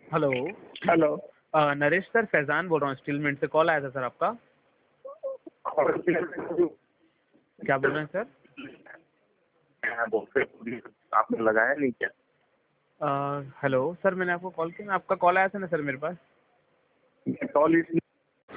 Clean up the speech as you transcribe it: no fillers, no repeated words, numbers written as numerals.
Hello. Hello. Naresh sir, Faizan बोल रहा हूँ, स्टील मिंट से कॉल आया था सर आपका। क्या बोल रहे हैं सर? आपने लगाया नहीं क्या? हेलो सर, मैंने आपको कॉल किया ना, आपका कॉल आया था ना सर मेरे पास। कॉल इसलिए